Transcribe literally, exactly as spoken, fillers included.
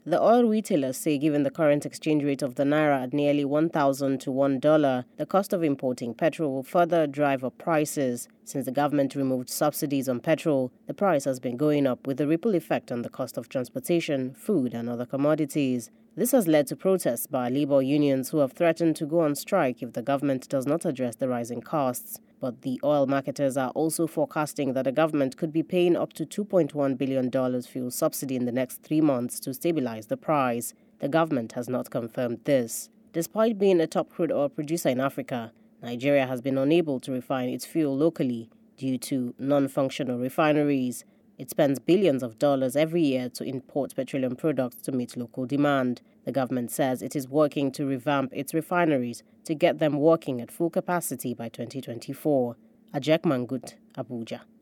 The oil retailers say given the current exchange rate of the naira at nearly one thousand to one dollar, the cost of importing petrol will further drive up prices. Since the government removed subsidies on petrol, the price has been going up with a ripple effect on the cost of transportation, food and other commodities. This has led to protests by labor unions who have threatened to go on strike if the government does not address the rising costs. But the oil marketers are also forecasting that the government could be paying up to two point one billion dollars fuel subsidy in the next three months to stabilize the price. The government has not confirmed this. Despite being a top crude oil producer in Africa, Nigeria has been unable to refine its fuel locally due to non-functional refineries. It spends billions of dollars every year to import petroleum products to meet local demand. The government says it is working to revamp its refineries to get them working at full capacity by twenty twenty-four. Ajek Mangut, Abuja.